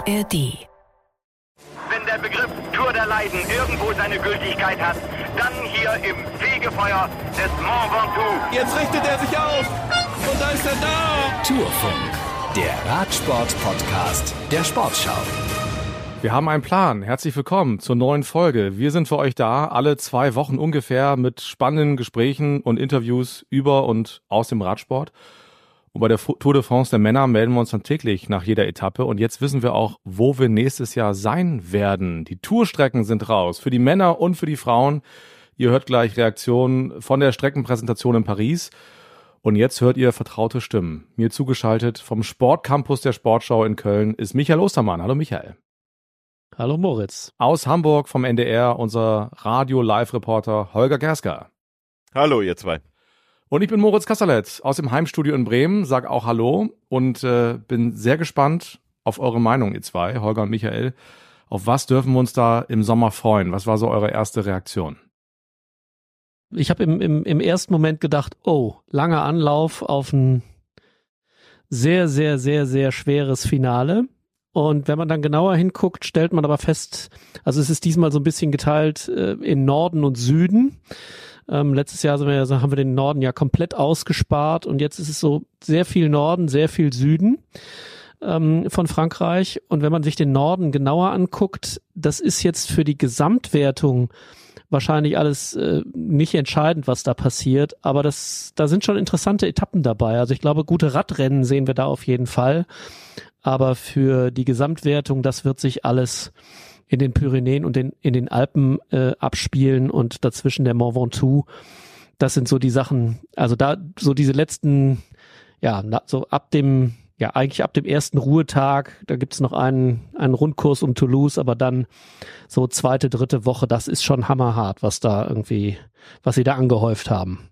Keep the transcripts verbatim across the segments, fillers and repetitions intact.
A R D. Wenn der Begriff Tour der Leiden irgendwo seine Gültigkeit hat, dann hier im Fegefeuer des Mont Ventoux. Jetzt richtet er sich auf und da ist er da. Tourfunk, der Radsport-Podcast der Sportschau. Wir haben einen Plan. Herzlich willkommen zur neuen Folge. Wir sind für euch da, alle zwei Wochen ungefähr, mit spannenden Gesprächen und Interviews über und aus dem Radsport. Und bei der Tour de France der Männer melden wir uns dann täglich nach jeder Etappe. Und jetzt wissen wir auch, wo wir nächstes Jahr sein werden. Die Tourstrecken sind raus, für die Männer und für die Frauen. Ihr hört gleich Reaktionen von der Streckenpräsentation in Paris. Und jetzt hört ihr vertraute Stimmen. Mir zugeschaltet vom Sportcampus der Sportschau in Köln ist Michael Ostermann. Hallo Michael. Hallo Moritz. Aus Hamburg vom N D R unser Radio-Live-Reporter Holger Gerska. Hallo ihr zwei. Und ich bin Moritz Kasserlet aus dem Heimstudio in Bremen, sag auch Hallo und äh, bin sehr gespannt auf eure Meinung, ihr zwei, Holger und Michael. Auf was dürfen wir uns da im Sommer freuen? Was war so eure erste Reaktion? Ich habe im, im, im ersten Moment gedacht, oh, langer Anlauf auf ein sehr, sehr, sehr, sehr schweres Finale. Und wenn man dann genauer hinguckt, stellt man aber fest, also es ist diesmal so ein bisschen geteilt äh, in Norden und Süden. Ähm, letztes Jahr sind wir, also haben wir den Norden ja komplett ausgespart und jetzt ist es so sehr viel Norden, sehr viel Süden ähm, von Frankreich. Und wenn man sich den Norden genauer anguckt, das ist jetzt für die Gesamtwertung wahrscheinlich alles äh, nicht entscheidend, was da passiert. Aber das, da sind schon interessante Etappen dabei. Also ich glaube, gute Radrennen sehen wir da auf jeden Fall. Aber für die Gesamtwertung, das wird sich alles in den Pyrenäen und den, in den Alpen äh, abspielen und dazwischen der Mont Ventoux. Das sind so die Sachen, also da so diese letzten, ja, na, so ab dem, ja eigentlich ab dem ersten Ruhetag, da gibt's noch einen, einen Rundkurs um Toulouse, aber dann so zweite, dritte Woche, das ist schon hammerhart, was da irgendwie, was sie da angehäuft haben.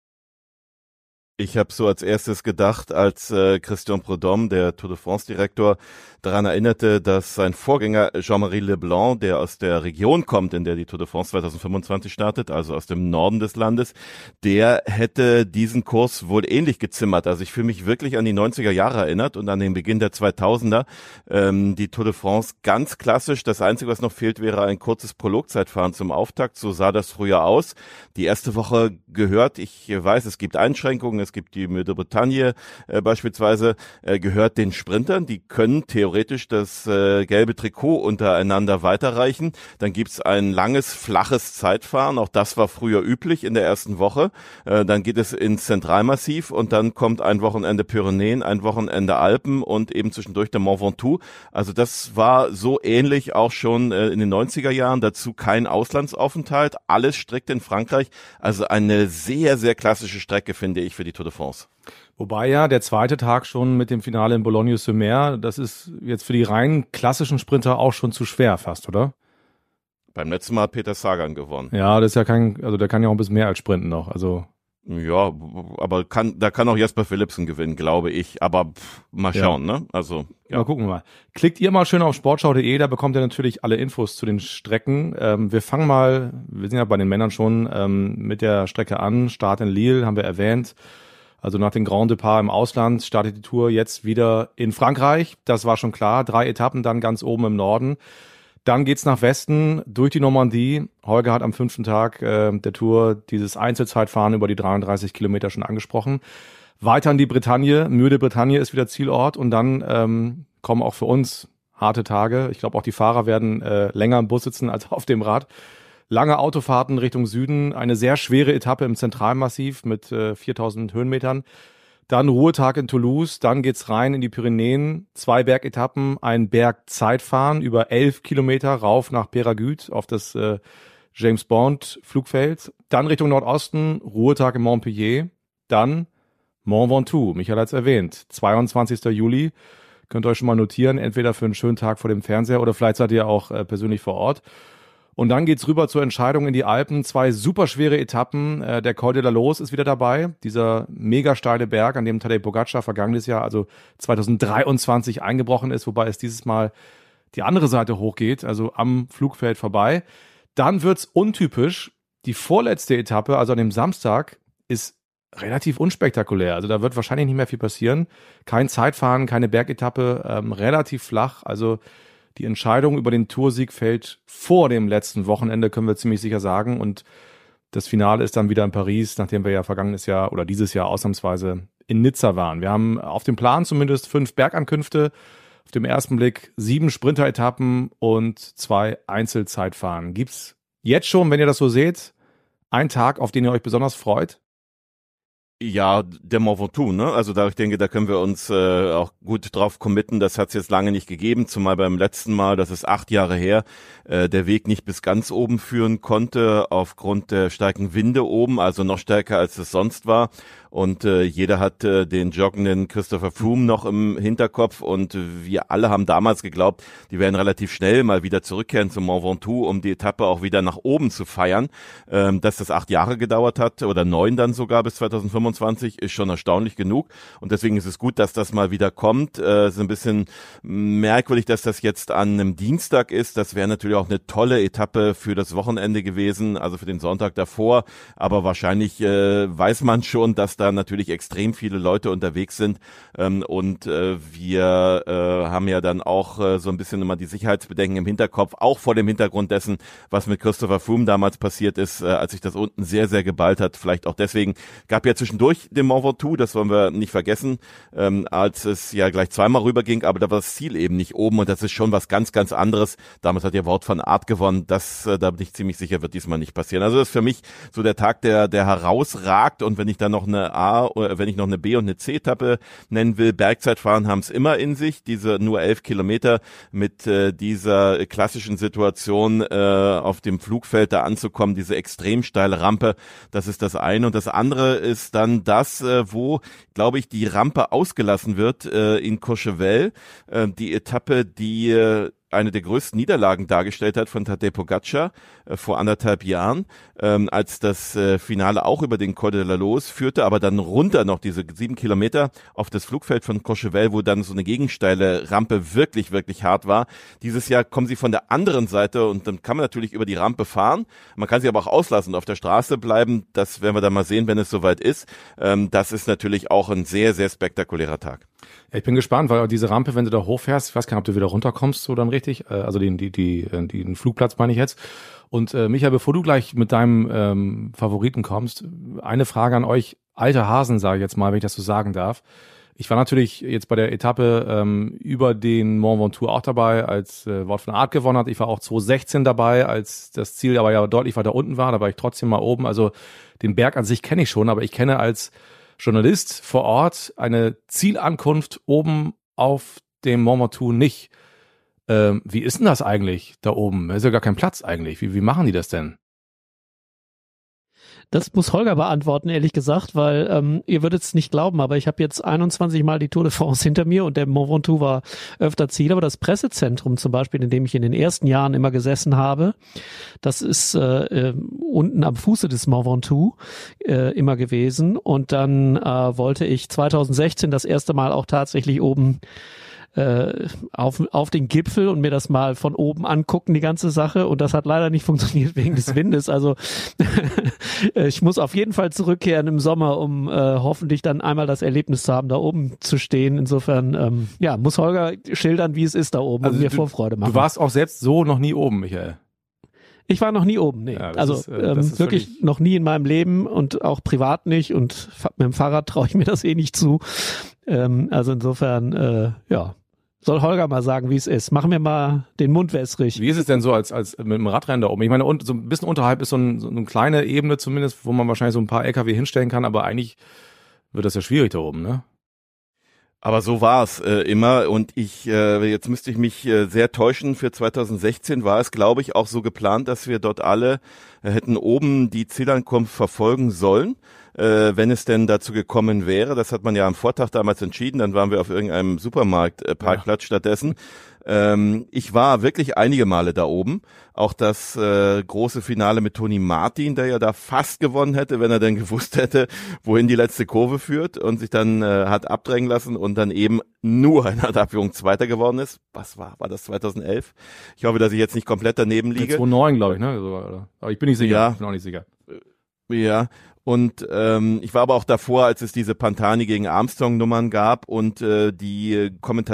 Ich habe so als erstes gedacht, als äh, Christian Prudhomme, der Tour de France-Direktor, daran erinnerte, dass sein Vorgänger Jean-Marie Leblanc, der aus der Region kommt, in der die Tour de France zwanzig fünfundzwanzig startet, also aus dem Norden des Landes, der hätte diesen Kurs wohl ähnlich gezimmert. Also ich fühle mich wirklich an die neunziger Jahre erinnert und an den Beginn der zweitausender. Ähm, die Tour de France ganz klassisch. Das Einzige, was noch fehlt, wäre ein kurzes Prologzeitfahren zum Auftakt. So sah das früher aus. Die erste Woche gehört, ich weiß, es gibt Einschränkungen, es gibt die Mur de Bretagne äh, beispielsweise, äh, gehört den Sprintern, die können theoretisch das äh, gelbe Trikot untereinander weiterreichen. Dann gibt's ein langes, flaches Zeitfahren, auch das war früher üblich in der ersten Woche. Äh, dann geht es ins Zentralmassiv und dann kommt ein Wochenende Pyrenäen, ein Wochenende Alpen und eben zwischendurch der Mont Ventoux. Also das war so ähnlich auch schon äh, in den neunziger Jahren, dazu kein Auslandsaufenthalt, alles strikt in Frankreich. Also eine sehr, sehr klassische Strecke, finde ich, für die Tour de France. Wobei ja der zweite Tag schon mit dem Finale in Boulogne-sur-Mer, das ist jetzt für die rein klassischen Sprinter auch schon zu schwer fast, oder? Beim letzten Mal hat Peter Sagan gewonnen. Ja, das ist ja kein, also der kann ja auch ein bisschen mehr als sprinten noch, also. Ja, aber kann, da kann auch Jasper Philipsen gewinnen, glaube ich, aber pff, mal schauen, ja. ne? Also, ja. Mal gucken wir mal. Klickt ihr mal schön auf sportschau punkt de, da bekommt ihr natürlich alle Infos zu den Strecken. Ähm, wir fangen mal, wir sind ja bei den Männern schon, ähm, mit der Strecke an. Start in Lille, haben wir erwähnt. Also nach dem Grand Depart im Ausland startet die Tour jetzt wieder in Frankreich. Das war schon klar. Drei Etappen dann ganz oben im Norden. Dann geht's nach Westen durch die Normandie. Holger hat am fünften Tag äh, der Tour dieses Einzelzeitfahren über die dreiunddreißig Kilometer schon angesprochen. Weiter in die Bretagne. Mur de Bretagne ist wieder Zielort. Und dann ähm, kommen auch für uns harte Tage. Ich glaube, auch die Fahrer werden äh, länger im Bus sitzen als auf dem Rad. Lange Autofahrten Richtung Süden, eine sehr schwere Etappe im Zentralmassiv mit äh, viertausend Höhenmetern. Dann Ruhetag in Toulouse, dann geht's rein in die Pyrenäen, zwei Bergetappen, ein Bergzeitfahren über elf Kilometer rauf nach Peyragudes auf das äh, James Bond Flugfeld. Dann Richtung Nordosten, Ruhetag in Montpellier, dann Mont Ventoux, Michael hat's erwähnt, zweiundzwanzigster Juli. Könnt ihr euch schon mal notieren, entweder für einen schönen Tag vor dem Fernseher oder vielleicht seid ihr auch äh, persönlich vor Ort. Und dann geht's rüber zur Entscheidung in die Alpen. Zwei super schwere Etappen. Äh, der Col de la Loze ist wieder dabei. Dieser mega steile Berg, an dem Tadej Pogačar vergangenes Jahr, also zweitausenddreiundzwanzig, eingebrochen ist, wobei es dieses Mal die andere Seite hochgeht, also am Flugfeld vorbei. Dann wird's untypisch. Die vorletzte Etappe, also an dem Samstag, ist relativ unspektakulär. Also da wird wahrscheinlich nicht mehr viel passieren. Kein Zeitfahren, keine Bergetappe, ähm, relativ flach. Also die Entscheidung über den Toursieg fällt vor dem letzten Wochenende, können wir ziemlich sicher sagen. Und das Finale ist dann wieder in Paris, nachdem wir ja vergangenes Jahr oder dieses Jahr ausnahmsweise in Nizza waren. Wir haben auf dem Plan zumindest fünf Bergankünfte, auf dem ersten Blick sieben Sprinteretappen und zwei Einzelzeitfahren. Gibt's jetzt schon, wenn ihr das so seht, einen Tag, auf den ihr euch besonders freut? Ja, der Mont Ventoux, ne? Also da, ich denke, da können wir uns äh, auch gut drauf committen. Das hat es jetzt lange nicht gegeben, zumal beim letzten Mal, das ist acht Jahre her, äh, der Weg nicht bis ganz oben führen konnte aufgrund der starken Winde oben, also noch stärker als es sonst war. Und äh, jeder hat äh, den joggenden Christopher Froome noch im Hinterkopf und wir alle haben damals geglaubt, die werden relativ schnell mal wieder zurückkehren zum Mont Ventoux, um die Etappe auch wieder nach oben zu feiern. Ähm, dass das acht Jahre gedauert hat oder neun dann sogar bis zweitausendfünfundzwanzig ist schon erstaunlich genug und deswegen ist es gut, dass das mal wieder kommt. Äh, es ist ein bisschen merkwürdig, dass das jetzt an einem Dienstag ist. Das wäre natürlich auch eine tolle Etappe für das Wochenende gewesen, also für den Sonntag davor, aber wahrscheinlich äh, weiß man schon, dass da natürlich extrem viele Leute unterwegs sind ähm, und äh, wir äh, haben ja dann auch äh, so ein bisschen immer die Sicherheitsbedenken im Hinterkopf, auch vor dem Hintergrund dessen, was mit Christopher Froome damals passiert ist, äh, als sich das unten sehr, sehr geballt hat. Vielleicht auch deswegen, gab ja zwischendurch den Mont Ventoux, das wollen wir nicht vergessen, ähm, als es ja gleich zweimal rüberging, aber da war das Ziel eben nicht oben und das ist schon was ganz, ganz anderes. Damals hat ja Wout van Aert gewonnen, das, äh, da bin ich ziemlich sicher, wird diesmal nicht passieren. Also das ist für mich so der Tag, der, der herausragt und wenn ich dann noch eine A, oder wenn ich noch eine B und eine C-Etappe nennen will, Bergzeitfahren haben es immer in sich, diese nur elf Kilometer mit äh, dieser klassischen Situation äh, auf dem Flugfeld da anzukommen, diese extrem steile Rampe, das ist das eine und das andere ist dann das, äh, wo, glaube ich, die Rampe ausgelassen wird äh, in Courchevel, äh, die Etappe, die äh, eine der größten Niederlagen dargestellt hat von Tadej Pogačar äh, vor anderthalb Jahren, ähm, als das äh, Finale auch über den Col de la Loze führte, aber dann runter noch diese sieben Kilometer auf das Flugfeld von Courchevel, wo dann so eine gegensteile Rampe wirklich, wirklich hart war. Dieses Jahr kommen sie von der anderen Seite und dann kann man natürlich über die Rampe fahren. Man kann sie aber auch auslassen und auf der Straße bleiben. Das werden wir dann mal sehen, wenn es soweit ist. Ähm, das ist natürlich auch ein sehr, sehr spektakulärer Tag. Ja, ich bin gespannt, weil diese Rampe, wenn du da hochfährst, ich weiß gar nicht, ob du wieder runterkommst, so dann richtig, also den, die, die, die, den Flugplatz meine ich jetzt. Und äh, Michael, bevor du gleich mit deinem ähm, Favoriten kommst, eine Frage an euch, alte Hasen, sage ich jetzt mal, wenn ich das so sagen darf. Ich war natürlich jetzt bei der Etappe ähm, über den Mont Ventoux auch dabei, als äh, Wout van Aert gewonnen hat. Ich war auch zwanzig sechzehn dabei, als das Ziel aber ja deutlich weiter unten war. Da war ich trotzdem mal oben. Also den Berg an sich kenne ich schon, aber ich kenne als Journalist vor Ort eine Zielankunft oben auf dem Mont Ventoux nicht. Ähm, wie ist denn das eigentlich da oben? Da ist ja gar kein Platz eigentlich. Wie, wie machen die das denn? Das muss Holger beantworten, ehrlich gesagt, weil ähm, ihr würdet es nicht glauben, aber ich habe jetzt einundzwanzig Mal die Tour de France hinter mir und der Mont Ventoux war öfter Ziel, aber das Pressezentrum zum Beispiel, in dem ich in den ersten Jahren immer gesessen habe, das ist äh, äh, unten am Fuße des Mont Ventoux äh, immer gewesen und dann äh, wollte ich zwanzig sechzehn das erste Mal auch tatsächlich oben äh, auf, auf den Gipfel und mir das mal von oben angucken, die ganze Sache. Und das hat leider nicht funktioniert wegen des Windes. Also ich muss auf jeden Fall zurückkehren im Sommer, um äh, hoffentlich dann einmal das Erlebnis zu haben, da oben zu stehen. Insofern, ähm, ja, muss Holger schildern, wie es ist da oben also und mir du, Vorfreude machen. Du warst auch selbst so noch nie oben, Michael. Ich war noch nie oben, nee. Ja, also ist, äh, ähm, wirklich noch nie in meinem Leben und auch privat nicht und mit dem Fahrrad traue ich mir das eh nicht zu. Ähm, also insofern, äh, ja. Soll Holger mal sagen, wie es ist. Machen wir mal den Mund wässrig. Wie ist es denn so als als mit dem Radrennen da oben? Ich meine, und so ein bisschen unterhalb ist so, ein, so eine kleine Ebene zumindest, wo man wahrscheinlich so ein paar L K W hinstellen kann, aber eigentlich wird das ja schwierig da oben, ne? Aber so war es äh, immer und ich, äh, jetzt müsste ich mich äh, sehr täuschen, für zwanzig sechzehn war es, glaube ich, auch so geplant, dass wir dort alle äh, hätten oben die Zielankunft verfolgen sollen, äh, wenn es denn dazu gekommen wäre. Das hat man ja am Vortag damals entschieden, dann waren wir auf irgendeinem Supermarktparkplatz äh, stattdessen. Ähm, ich war wirklich einige Male da oben. Auch das äh, große Finale mit Toni Martin, der ja da fast gewonnen hätte, wenn er denn gewusst hätte, wohin die letzte Kurve führt und sich dann äh, hat abdrängen lassen und dann eben nur in der Abführung Zweiter geworden ist. Was war? War das zwanzig elf? Ich hoffe, dass ich jetzt nicht komplett daneben liege. zwanzig neun, glaube ich, ne? Aber ich bin nicht sicher. Ja. Ich bin auch nicht sicher. Ja. Und ähm, ich war aber auch davor, als es diese Pantani gegen Armstrong-Nummern gab und äh, die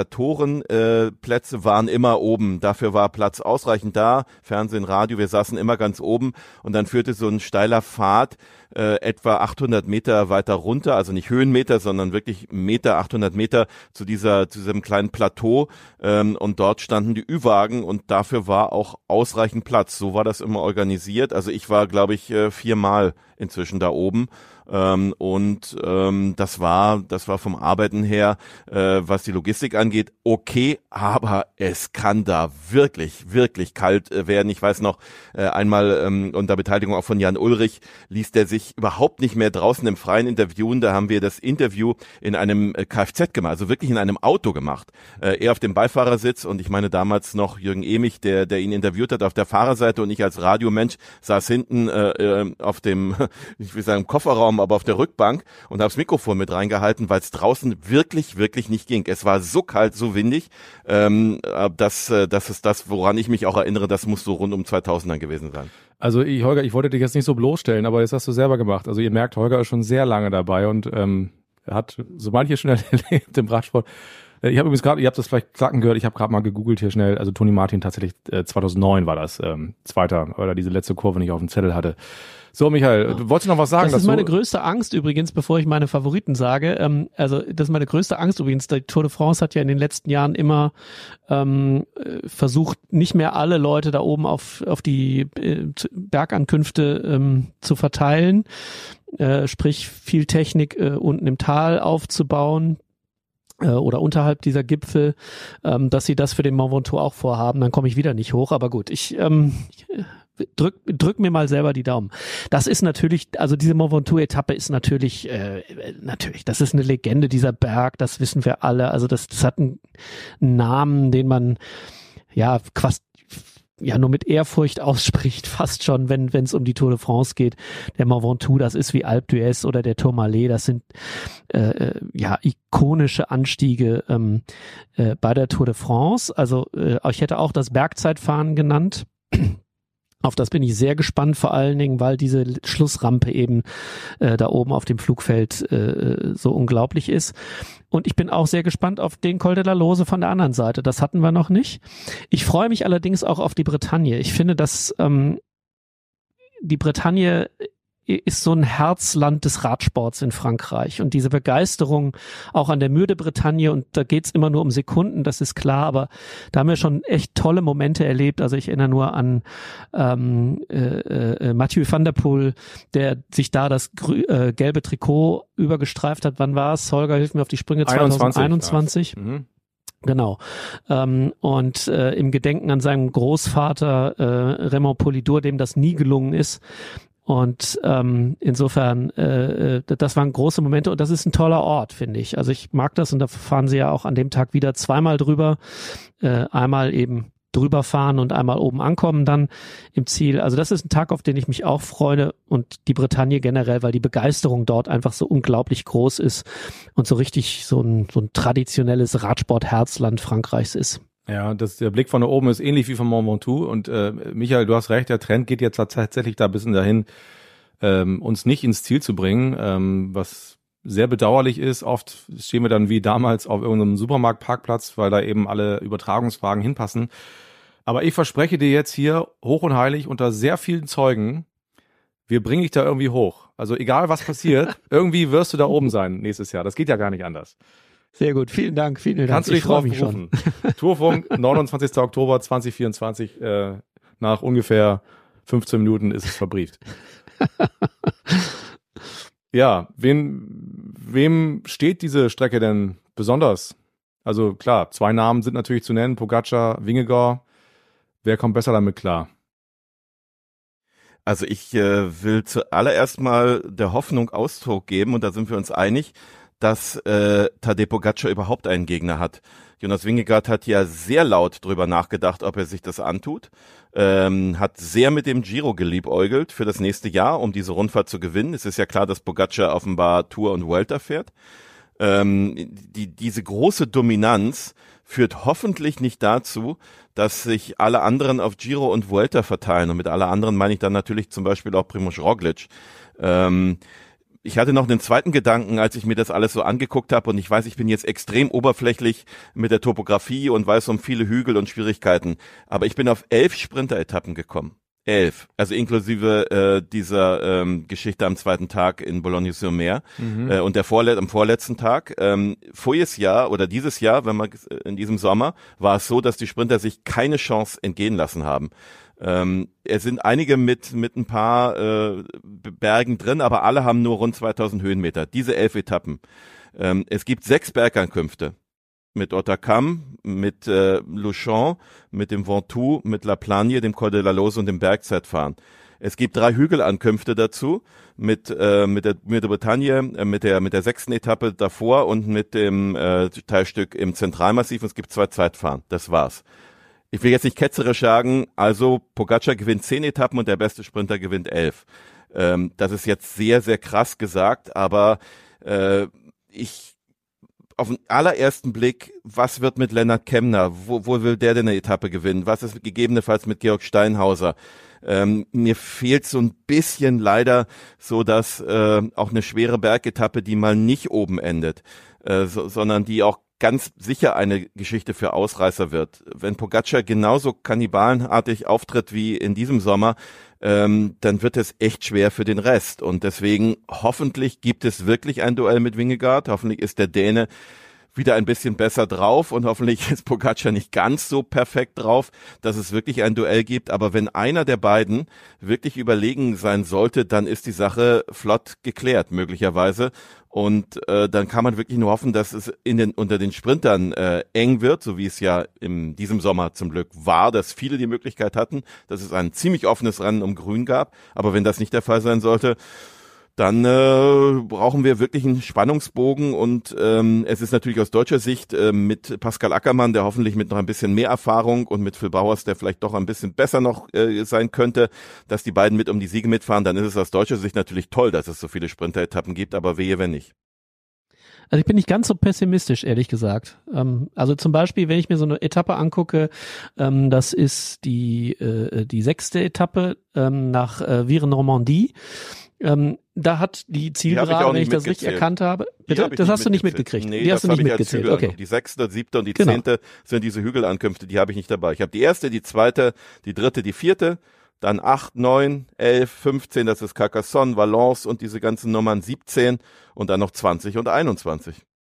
Kommentatorenplätze äh, waren immer oben. Dafür war Platz ausreichend da, Fernsehen, Radio, wir saßen immer ganz oben und dann führte so ein steiler Pfad äh, etwa achthundert Meter weiter runter, also nicht Höhenmeter, sondern wirklich Meter, achthundert Meter zu dieser zu diesem kleinen Plateau ähm, und dort standen die Ü-Wagen und dafür war auch ausreichend Platz. So war das immer organisiert. Also ich war, glaube ich, äh, viermal inzwischen da oben. Ähm, und ähm, das war das war vom Arbeiten her, äh, was die Logistik angeht, okay, aber es kann da wirklich, wirklich kalt äh, werden. Ich weiß noch, äh, einmal ähm, unter Beteiligung auch von Jan Ulrich ließ der sich überhaupt nicht mehr draußen im Freien interviewen. Da haben wir das Interview in einem äh, Kfz gemacht, also wirklich in einem Auto gemacht. Äh, er auf dem Beifahrersitz und ich meine damals noch Jürgen Emich, der der ihn interviewt hat, auf der Fahrerseite und ich als Radiomensch saß hinten äh, äh, auf dem, ich will sagen, Kofferraum, aber auf der Rückbank und habe das Mikrofon mit reingehalten, weil es draußen wirklich, wirklich nicht ging. Es war so kalt, so windig, ähm, dass das ist das, woran ich mich auch erinnere, das muss so rund um zweitausend dann gewesen sein. Also ich, Holger, ich wollte dich jetzt nicht so bloßstellen, aber jetzt hast du selber gemacht. Also ihr merkt, Holger ist schon sehr lange dabei und ähm, er hat so manches schon erlebt im Radsport. Ich habe übrigens gerade, ihr habt das vielleicht klacken gehört, ich habe gerade mal gegoogelt hier schnell, also Toni Martin tatsächlich äh, zweitausendneun war das, ähm, Zweiter, weil er diese letzte Kurve nicht auf dem Zettel hatte. So, Michael, du wolltest noch was sagen dazu? Das ist meine größte Angst übrigens, bevor ich meine Favoriten sage. Ähm, also das ist meine größte Angst übrigens. Die Tour de France hat ja in den letzten Jahren immer ähm, versucht, nicht mehr alle Leute da oben auf auf die äh, Bergankünfte ähm, zu verteilen, äh, sprich viel Technik äh, unten im Tal aufzubauen oder unterhalb dieser Gipfel, ähm, dass sie das für den Mont Ventoux auch vorhaben, dann komme ich wieder nicht hoch. Aber gut, ich ähm, drück, drück mir mal selber die Daumen. Das ist natürlich, also diese Mont Ventoux-Etappe ist natürlich, äh, natürlich, das ist eine Legende, dieser Berg, das wissen wir alle. Also das, das hat einen Namen, den man ja quasi ja nur mit Ehrfurcht ausspricht, fast schon, wenn wenn es um die Tour de France geht. Der Mont Ventoux, das ist wie Alpe d'Huez oder der Tourmalet, das sind äh, ja ikonische Anstiege ähm, äh, bei der Tour de France. Also äh, ich hätte auch das Bergzeitfahren genannt. Auf das bin ich sehr gespannt, vor allen Dingen, weil diese Schlussrampe eben äh, da oben auf dem Flugfeld äh, so unglaublich ist. Und ich bin auch sehr gespannt auf den Col de la Lose von der anderen Seite. Das hatten wir noch nicht. Ich freue mich allerdings auch auf die Bretagne. Ich finde, dass ähm, die Bretagne ist so ein Herzland des Radsports in Frankreich und diese Begeisterung auch an der Mur de Bretagne, und da geht's immer nur um Sekunden, das ist klar, aber da haben wir schon echt tolle Momente erlebt. Also ich erinnere nur an ähm, äh, äh, Mathieu van der Poel, der sich da das grü- äh, gelbe Trikot übergestreift hat. Wann war es? Holger, hilf mir auf die Sprünge. zwanzig einundzwanzig. Ja. Mhm. Genau. Ähm, und äh, im Gedenken an seinen Großvater äh, Raymond Poulidor, dem das nie gelungen ist. Und ähm, insofern, äh, das waren große Momente und das ist ein toller Ort, finde ich. Also ich mag das und da fahren sie ja auch an dem Tag wieder zweimal drüber. Äh, einmal eben drüber fahren und einmal oben ankommen dann im Ziel. Also das ist ein Tag, auf den ich mich auch freue, und die Bretagne generell, weil die Begeisterung dort einfach so unglaublich groß ist und so richtig so ein, so ein traditionelles Radsport-Herzland Frankreichs ist. Ja, das, der Blick von da oben ist ähnlich wie vom Mont Ventoux und äh, Michael, du hast recht, der Trend geht jetzt tatsächlich da ein bisschen dahin, ähm, uns nicht ins Ziel zu bringen, ähm, was sehr bedauerlich ist. Oft stehen wir dann wie damals auf irgendeinem Supermarktparkplatz, weil da eben alle Übertragungswagen hinpassen. Aber ich verspreche dir jetzt hier hoch und heilig unter sehr vielen Zeugen, wir bringen dich da irgendwie hoch. Also egal was passiert, irgendwie wirst du da oben sein nächstes Jahr. Das geht ja gar nicht anders. Sehr gut, vielen Dank, vielen Dank. Kannst du dich drauf berufen. Tourfunk, neunundzwanzigster Oktober zweitausendvierundzwanzig, äh, nach ungefähr fünfzehn Minuten ist es verbrieft. Ja, wen, wem steht diese Strecke denn besonders? Also klar, zwei Namen sind natürlich zu nennen, Pogačar, Vingegaard. Wer kommt besser damit klar? Also ich äh, will zuallererst mal der Hoffnung Ausdruck geben, und da sind wir uns einig, dass äh, Tadej Pogačar überhaupt einen Gegner hat. Jonas Vingegaard hat ja sehr laut drüber nachgedacht, ob er sich das antut, ähm, hat sehr mit dem Giro geliebäugelt für das nächste Jahr, um diese Rundfahrt zu gewinnen. Es ist ja klar, dass Pogačar offenbar Tour und Vuelta fährt. Ähm, die, diese große Dominanz führt hoffentlich nicht dazu, dass sich alle anderen auf Giro und Vuelta verteilen. Und mit alle anderen meine ich dann natürlich zum Beispiel auch Primož Roglič. Ähm, Ich hatte noch einen zweiten Gedanken, als ich mir das alles so angeguckt habe, und ich weiß, ich bin jetzt extrem oberflächlich mit der Topografie und weiß um viele Hügel und Schwierigkeiten, aber ich bin auf elf Sprinter-Etappen gekommen. Elf, also inklusive äh, dieser ähm, Geschichte am zweiten Tag in Boulogne-sur-Mer mhm. äh, und der Vorle- am vorletzten Tag. Ähm, voriges Jahr oder dieses Jahr, wenn man in diesem Sommer, war es so, dass die Sprinter sich keine Chance entgehen lassen haben. Ähm, es sind einige mit mit ein paar äh, Bergen drin, aber alle haben nur rund zweitausend Höhenmeter. Diese elf Etappen. Ähm, es gibt sechs Bergankünfte mit Otakam, mit äh, Luchon, mit dem Ventoux, mit La Plagne, dem Col de la Loze und dem Bergzeitfahren. Es gibt drei Hügelankünfte dazu mit äh, mit der mit der Bretagne, äh, mit der mit der sechsten Etappe davor und mit dem äh, Teilstück im Zentralmassiv. Und es gibt zwei Zeitfahren. Das war's. Ich will jetzt nicht ketzerisch sagen, also Pogačar gewinnt zehn Etappen und der beste Sprinter gewinnt elf. Ähm, das ist jetzt sehr, sehr krass gesagt, aber äh, ich auf den allerersten Blick, was wird mit Lennart Kemna? Wo, wo will der denn eine Etappe gewinnen? Was ist gegebenenfalls mit Georg Steinhauser? Ähm, mir fehlt so ein bisschen leider so, dass äh, auch eine schwere Bergetappe, die mal nicht oben endet, äh, so, sondern die auch ganz sicher eine Geschichte für Ausreißer wird. Wenn Pogačar genauso kannibalenartig auftritt wie in diesem Sommer, ähm, dann wird es echt schwer für den Rest. Und deswegen hoffentlich gibt es wirklich ein Duell mit Vingegaard. Hoffentlich ist der Däne wieder ein bisschen besser drauf und hoffentlich ist Pogačar nicht ganz so perfekt drauf, dass es wirklich ein Duell gibt. Aber wenn einer der beiden wirklich überlegen sein sollte, dann ist die Sache flott geklärt, möglicherweise. Und äh, dann kann man wirklich nur hoffen, dass es in den unter den Sprintern äh, eng wird, so wie es ja in diesem Sommer zum Glück war, dass viele die Möglichkeit hatten, dass es ein ziemlich offenes Rennen um Grün gab. Aber wenn das nicht der Fall sein sollte, dann äh, brauchen wir wirklich einen Spannungsbogen. Und ähm, es ist natürlich aus deutscher Sicht äh, mit Pascal Ackermann, der hoffentlich mit noch ein bisschen mehr Erfahrung, und mit Phil Bauers, der vielleicht doch ein bisschen besser noch äh, sein könnte, dass die beiden mit um die Siege mitfahren, dann ist es aus deutscher Sicht natürlich toll, dass es so viele Sprinter-Etappen gibt, aber wehe, wenn nicht. Also ich bin nicht ganz so pessimistisch, ehrlich gesagt. Ähm, also zum Beispiel, wenn ich mir so eine Etappe angucke, ähm, das ist die äh, die sechste Etappe ähm, nach äh, Viren-Normandie. Ähm, da hat die Zielgerade, wenn ich das richtig erkannt habe, bitte, hab das hast du nicht mitgekriegt. Nee, die hast das du nicht ich mitgezählt. Als okay. Die sechste, siebte und die genau. zehnte sind diese Hügelankünfte, die habe ich nicht dabei. Ich habe die erste, die zweite, die dritte, die vierte, dann acht, neun, elf, fünfzehn, das ist Carcassonne, Valence und diese ganzen Nummern siebzehn und dann noch zwanzig und einundzwanzig.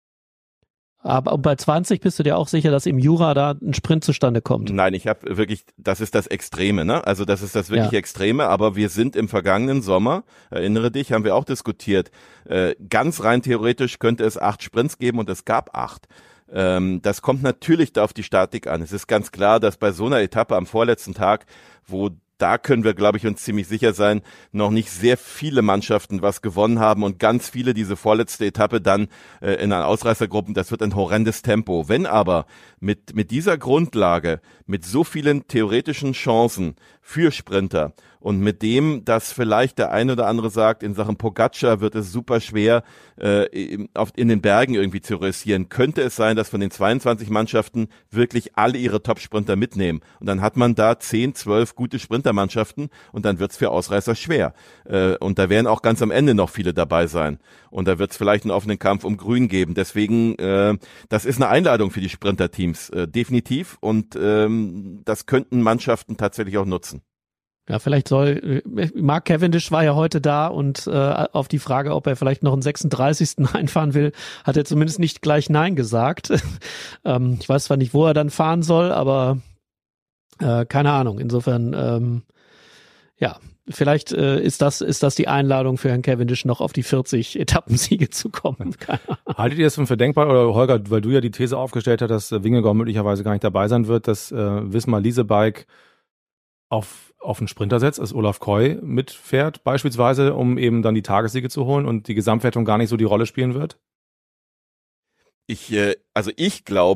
Aber bei zwanzig bist du dir auch sicher, dass im Jura da ein Sprint zustande kommt? Nein, ich habe wirklich, das ist das Extreme, ne? Also das ist das wirklich ja. Extreme, aber wir sind im vergangenen Sommer, erinnere dich, haben wir auch diskutiert, äh, ganz rein theoretisch könnte es acht Sprints geben und es gab acht. Ähm, das kommt natürlich da auf die Statik an. Es ist ganz klar, dass bei so einer Etappe am vorletzten Tag, wo da können wir, glaube ich, uns ziemlich sicher sein, noch nicht sehr viele Mannschaften was gewonnen haben und ganz viele diese vorletzte Etappe dann äh, in den Ausreißergruppen, das wird ein horrendes Tempo. Wenn aber mit mit dieser Grundlage, mit so vielen theoretischen Chancen für Sprinter und mit dem, dass vielleicht der eine oder andere sagt, in Sachen Pogačar wird es super schwer, äh, in den Bergen irgendwie zu realisieren, könnte es sein, dass von den zweiundzwanzig Mannschaften wirklich alle ihre Top-Sprinter mitnehmen. Und dann hat man da zehn, zwölf gute Sprintermannschaften und dann wird es für Ausreißer schwer. Äh, und da werden auch ganz am Ende noch viele dabei sein. Und da wird es vielleicht einen offenen Kampf um Grün geben. Deswegen, äh, das ist eine Einladung für die Sprinterteams, äh, definitiv. Und ähm, das könnten Mannschaften tatsächlich auch nutzen. Ja, vielleicht soll, Mark Cavendish war ja heute da und äh, auf die Frage, ob er vielleicht noch einen sechsunddreißigsten einfahren will, hat er zumindest nicht gleich Nein gesagt. ähm, ich weiß zwar nicht, wo er dann fahren soll, aber äh, keine Ahnung. Insofern, ähm, ja, vielleicht äh, ist das ist das die Einladung für Herrn Cavendish, noch auf die vierzig Etappensiege zu kommen. Keine Ahnung. Haltet ihr das für denkbar, oder Holger, weil du ja die These aufgestellt hast, dass äh, Vingegaard möglicherweise gar nicht dabei sein wird, dass äh, Wismar Leasebike auf auf einen Sprinter setzt, als Olaf Koy mitfährt, beispielsweise, um eben dann die Tagessiege zu holen und die Gesamtwertung gar nicht so die Rolle spielen wird? Ich, äh, also ich glaube,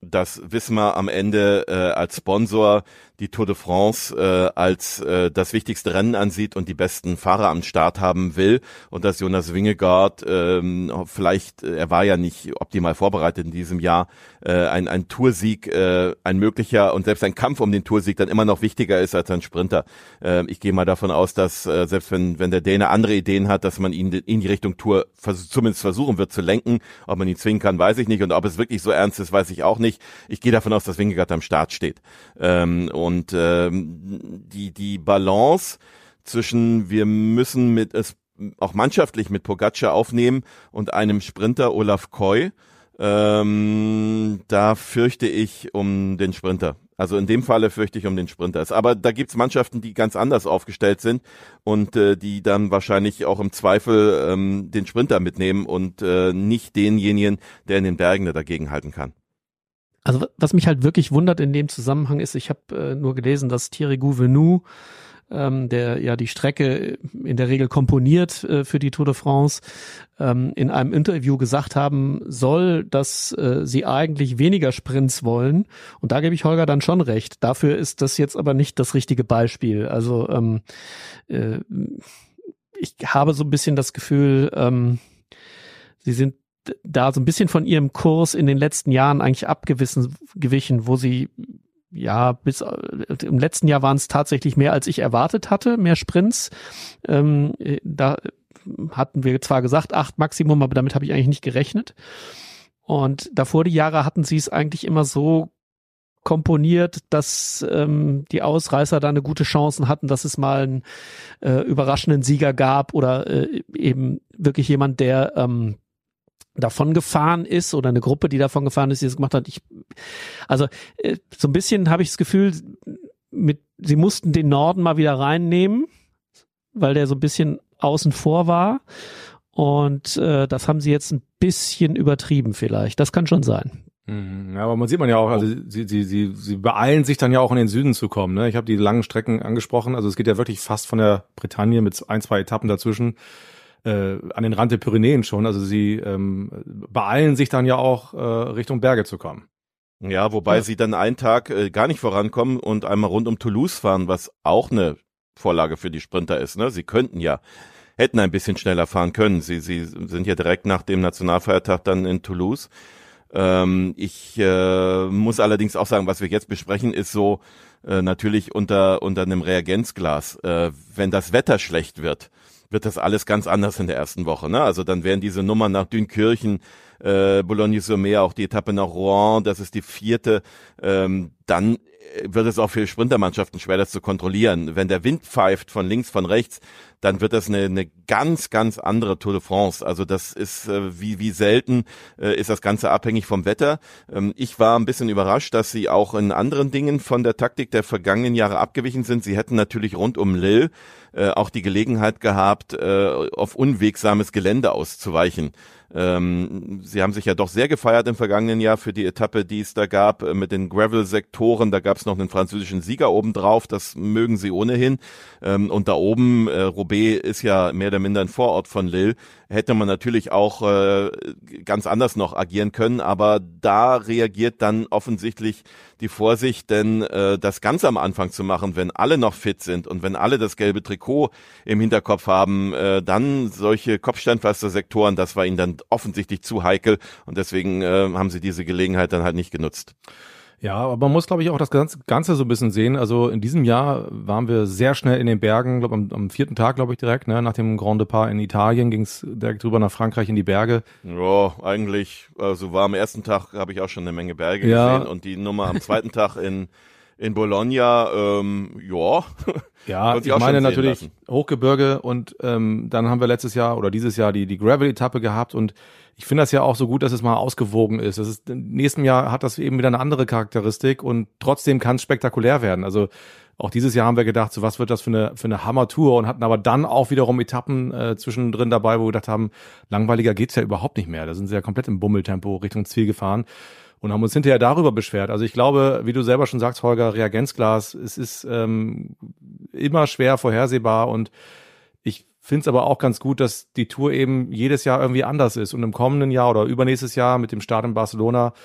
dass Visma am Ende äh, als Sponsor die Tour de France äh, als äh, das wichtigste Rennen ansieht und die besten Fahrer am Start haben will und dass Jonas Vingegaard ähm, vielleicht, äh, er war ja nicht optimal vorbereitet in diesem Jahr, äh, ein, ein Toursieg, äh, ein möglicher und selbst ein Kampf um den Toursieg dann immer noch wichtiger ist als ein Sprinter. Äh, ich gehe mal davon aus, dass äh, selbst wenn wenn der Däne andere Ideen hat, dass man ihn in die Richtung Tour vers- zumindest versuchen wird zu lenken. Ob man ihn zwingen kann, weiß ich nicht und ob es wirklich so ernst ist, weiß ich auch nicht. Ich gehe davon aus, dass Vingegaard am Start steht. Ähm, Und ähm, die die Balance zwischen wir müssen mit es auch mannschaftlich mit Pogacar aufnehmen und einem Sprinter Olaf Koy, ähm, da fürchte ich um den Sprinter. Also in dem Falle fürchte ich um den Sprinter. Aber da gibt's Mannschaften, die ganz anders aufgestellt sind und äh, die dann wahrscheinlich auch im Zweifel ähm, den Sprinter mitnehmen und äh, nicht denjenigen, der in den Bergen dagegen halten kann. Also was mich halt wirklich wundert in dem Zusammenhang ist, ich habe äh, nur gelesen, dass Thierry Gouvenou, ähm, der ja die Strecke in der Regel komponiert äh, für die Tour de France, ähm, in einem Interview gesagt haben soll, dass äh, sie eigentlich weniger Sprints wollen. Und da gebe ich Holger dann schon recht. Dafür ist das jetzt aber nicht das richtige Beispiel. Also ähm, äh, ich habe so ein bisschen das Gefühl, ähm, sie sind da so ein bisschen von ihrem Kurs in den letzten Jahren eigentlich abgewichen, gewichen, wo sie, ja, bis im letzten Jahr waren es tatsächlich mehr, als ich erwartet hatte, mehr Sprints. Ähm, da hatten wir zwar gesagt, acht Maximum, aber damit habe ich eigentlich nicht gerechnet. Und davor die Jahre hatten sie es eigentlich immer so komponiert, dass ähm, die Ausreißer da eine gute Chancen hatten, dass es mal einen äh, überraschenden Sieger gab oder äh, eben wirklich jemand, der ähm, davon gefahren ist oder eine Gruppe, die davon gefahren ist, die es gemacht hat. Ich, also äh, so ein bisschen habe ich das Gefühl, mit sie mussten den Norden mal wieder reinnehmen, weil der so ein bisschen außen vor war und äh, das haben sie jetzt ein bisschen übertrieben vielleicht. Das kann schon sein. Ja, aber man sieht man ja auch, also sie, sie, sie, sie beeilen sich dann ja auch in den Süden zu kommen. Ne? Ich habe die langen Strecken angesprochen, also es geht ja wirklich fast von der Bretagne mit ein, zwei Etappen dazwischen Äh, an den Rand der Pyrenäen schon, also sie ähm, beeilen sich dann ja auch äh, Richtung Berge zu kommen. Ja, wobei ja. sie dann einen Tag äh, gar nicht vorankommen und einmal rund um Toulouse fahren, was auch eine Vorlage für die Sprinter ist. Ne? Sie könnten ja, hätten ein bisschen schneller fahren können. Sie, sie sind ja direkt nach dem Nationalfeiertag dann in Toulouse. Ähm, ich äh, muss allerdings auch sagen, was wir jetzt besprechen, ist so äh, natürlich unter unter einem Reagenzglas. Äh, wenn das Wetter schlecht wird, wird das alles ganz anders in der ersten Woche. Ne? Also dann wären diese Nummern nach Dünkirchen, äh, Boulogne-sur-Mer, auch die Etappe nach Rouen, das ist die vierte, ähm, dann wird es auch für Sprintermannschaften schwer, das zu kontrollieren. Wenn der Wind pfeift von links, von rechts, dann wird das eine, eine ganz, ganz andere Tour de France. Also das ist äh, wie wie selten äh, ist das Ganze abhängig vom Wetter. Ähm, ich war ein bisschen überrascht, dass sie auch in anderen Dingen von der Taktik der vergangenen Jahre abgewichen sind. Sie hätten natürlich rund um Lille äh, auch die Gelegenheit gehabt, äh, auf unwegsames Gelände auszuweichen. Ähm, sie haben sich ja doch sehr gefeiert im vergangenen Jahr für die Etappe, die es da gab, äh, mit den Gravel-Sektoren. Da gab es noch einen französischen Sieger obendrauf, das mögen sie ohnehin. Ähm, und da oben, äh, Roubaix ist ja mehr oder minder ein Vorort von Lille, hätte man natürlich auch äh, ganz anders noch agieren können, aber da reagiert dann offensichtlich die Vorsicht, denn äh, das ganz am Anfang zu machen, wenn alle noch fit sind und wenn alle das gelbe Trikot im Hinterkopf haben, äh, dann solche Kopfsteinpflaster-Sektoren, das war ihnen dann offensichtlich zu heikel und deswegen äh, haben sie diese Gelegenheit dann halt nicht genutzt. Ja, aber man muss, glaube ich, auch das Ganze so ein bisschen sehen. Also in diesem Jahr waren wir sehr schnell in den Bergen, glaube am, am vierten Tag, glaube ich, direkt, ne, nach dem Grand Depart in Italien ging es direkt rüber nach Frankreich in die Berge. Ja, eigentlich, also war am ersten Tag, habe ich auch schon eine Menge Berge ja. gesehen und die Nummer am zweiten Tag in in Bologna, ähm, ja. Ja, ich, ich meine natürlich lassen. Hochgebirge und ähm, dann haben wir letztes Jahr oder dieses Jahr die die Gravel-Etappe gehabt und ich finde das ja auch so gut, dass es mal ausgewogen ist. Das ist im nächsten Jahr hat das eben wieder eine andere Charakteristik und trotzdem kann es spektakulär werden. Also auch dieses Jahr haben wir gedacht, so was wird das für eine für eine Hammer-Tour und hatten aber dann auch wiederum Etappen äh, zwischendrin dabei, wo wir gedacht haben, langweiliger geht's ja überhaupt nicht mehr. Da sind sie ja komplett im Bummeltempo Richtung Ziel gefahren. Und haben uns hinterher darüber beschwert. Also ich glaube, wie du selber schon sagst, Holger, Reagenzglas, es ist ähm, immer schwer vorhersehbar und ich finde es aber auch ganz gut, dass die Tour eben jedes Jahr irgendwie anders ist und im kommenden Jahr oder übernächstes Jahr mit dem Start in Barcelona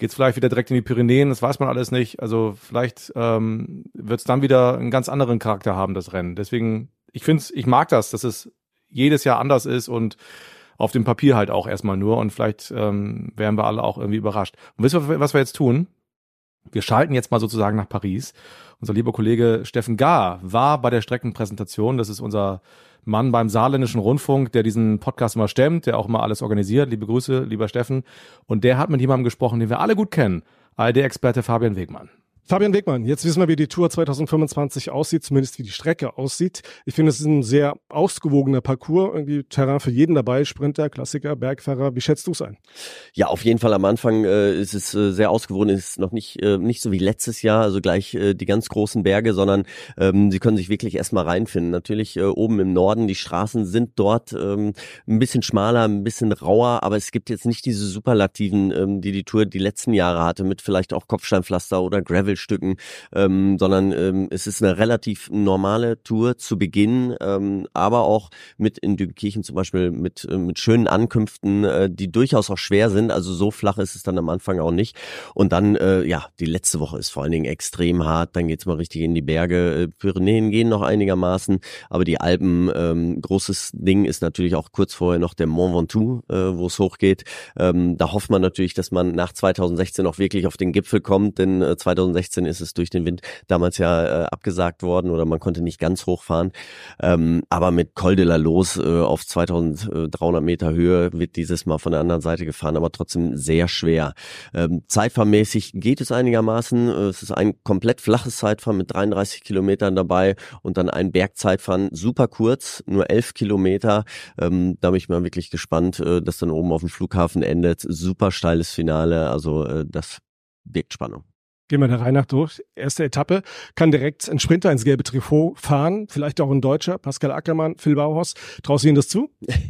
geht's vielleicht wieder direkt in die Pyrenäen, das weiß man alles nicht. Also vielleicht ähm, wird's dann wieder einen ganz anderen Charakter haben, das Rennen. Deswegen, ich find's, ich mag das, dass es jedes Jahr anders ist und auf dem Papier halt auch erstmal nur. Und vielleicht ähm, wären wir alle auch irgendwie überrascht. Und wisst ihr, was wir jetzt tun? Wir schalten jetzt mal sozusagen nach Paris. Unser lieber Kollege Steffen Gahr war bei der Streckenpräsentation. Das ist unser Mann beim Saarländischen Rundfunk, der diesen Podcast immer stemmt, der auch immer alles organisiert. Liebe Grüße, lieber Steffen. Und der hat mit jemandem gesprochen, den wir alle gut kennen. A R D-Experte Fabian Wegmann. Fabian Wegmann, jetzt wissen wir, wie die Tour zwanzig fünfundzwanzig aussieht, zumindest wie die Strecke aussieht. Ich finde, es ist ein sehr ausgewogener Parcours, irgendwie Terrain für jeden dabei, Sprinter, Klassiker, Bergfahrer. Wie schätzt du es ein? Ja, auf jeden Fall am Anfang äh, ist es äh, sehr ausgewogen, ist es noch nicht äh, nicht so wie letztes Jahr, also gleich äh, die ganz großen Berge, sondern ähm, sie können sich wirklich erstmal reinfinden. Natürlich äh, oben im Norden, die Straßen sind dort ähm, ein bisschen schmaler, ein bisschen rauer, aber es gibt jetzt nicht diese Superlativen, ähm, die die Tour die letzten Jahre hatte, mit vielleicht auch Kopfsteinpflaster oder Gravel Stücken, ähm, sondern ähm, es ist eine relativ normale Tour zu Beginn, ähm, aber auch mit in Dünkirchen zum Beispiel mit äh, mit schönen Ankünften, äh, die durchaus auch schwer sind, also so flach ist es dann am Anfang auch nicht. Und dann, äh, ja, die letzte Woche ist vor allen Dingen extrem hart, dann geht's mal richtig in die Berge, äh, Pyrenäen gehen noch einigermaßen, aber die Alpen, ähm, großes Ding ist natürlich auch kurz vorher noch der Mont Ventoux, äh, wo es hochgeht. Ähm, da hofft man natürlich, dass man nach zwanzig sechzehn auch wirklich auf den Gipfel kommt, denn äh, zwanzig sechzehn ist es durch den Wind damals ja äh, abgesagt worden oder man konnte nicht ganz hochfahren. Ähm, aber mit Col de la Loze äh, auf zweitausenddreihundert Meter Höhe wird dieses Mal von der anderen Seite gefahren, aber trotzdem sehr schwer. Ähm, zeitfahrmäßig geht es einigermaßen. Äh, es ist ein komplett flaches Zeitfahren mit dreiunddreißig Kilometern dabei und dann ein Bergzeitfahren, super kurz, nur elf Kilometer. Ähm, da bin ich mal wirklich gespannt, äh, dass dann oben auf dem Flughafen endet. Super steiles Finale, also äh, das birgt Spannung. Gehen wir der Reihe nach durch. Erste Etappe, kann direkt ein Sprinter ins gelbe Trikot fahren, vielleicht auch ein Deutscher, Pascal Ackermann, Phil Bauhaus. Traust du ihnen das zu?